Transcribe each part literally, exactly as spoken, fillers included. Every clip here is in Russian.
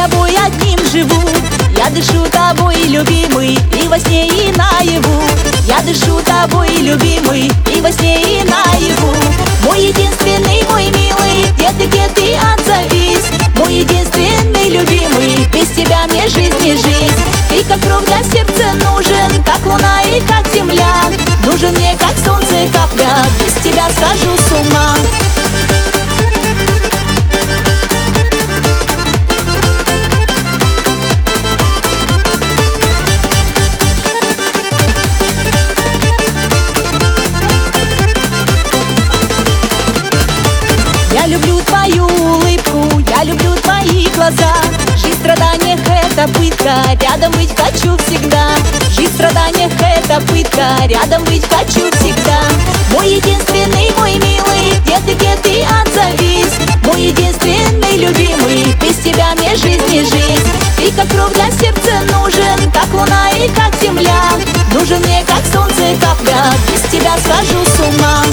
тобой одним живу, я дышу тобой, любимый, и во сне, и наяву. Я дышу тобой, любимый, и во сне, и наяву. Мой единственный, мой милый, где ты, где ты, отзовись. Мой единственный, любимый, без тебя мне жизнь не жизнь. Ты как кровь для сердца нужен, как луна и как земля. Нужен мне, как солнце капля, без тебя схожу с ума. Я люблю твою улыбку, я люблю твои глаза. Жизнь в страданиях — это пытка, рядом быть хочу всегда. Жизнь в страданиях — это пытка, рядом быть хочу всегда. Мой единственный, мой милый, где ты, где ты, отзовись. Мой единственный, любимый, без тебя мне жизнь не жизнь. Ты как кровь для сердца нужен, как луна и как земля. Нужен мне, как солнце капля, без тебя схожу с ума.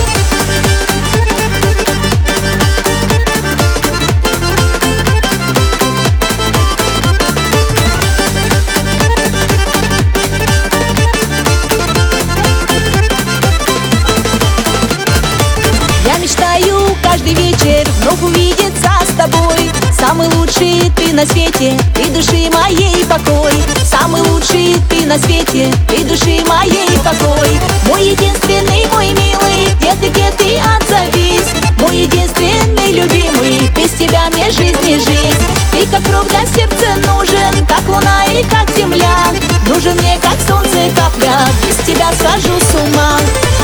Мечтаю каждый вечер вновь увидеться с тобой. Самый лучший ты на свете, ты души моей покой. Самый лучший ты на свете, ты души моей покой. Мой единственный, мой милый, где ты, где ты, отзовись. Мой единственный, любимый, без тебя мне жизнь не жизнь. Ты как кровь для сердца нужен, как луна и как земля. Нужен мне, как солнце капля, без тебя схожу с ума.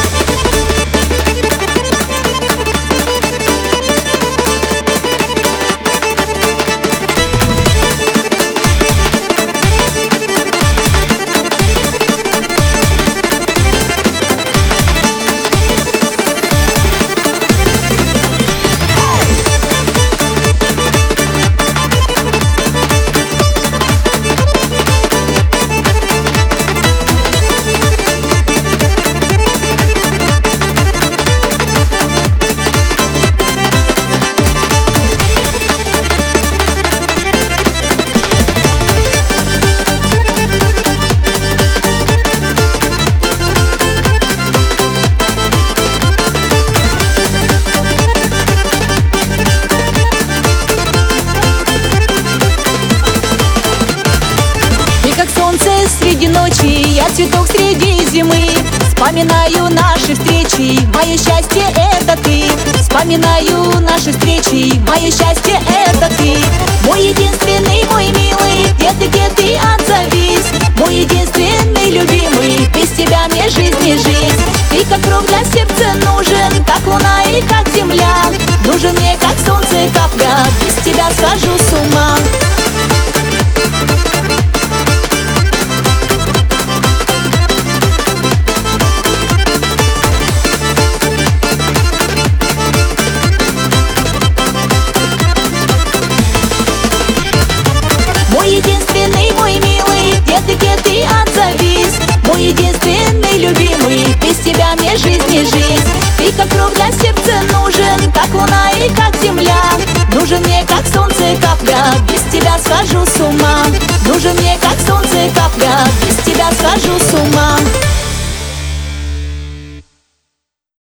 Солнце среди ночи, я цветок среди зимы. Вспоминаю наши встречи, мое счастье — это ты. Вспоминаю наши встречи, мое счастье — это ты. Мой единственный, мой милый, где ты, где ты, отзовись. Мой единственный, любимый, без тебя мне жизнь не жизнь. Ты как кровь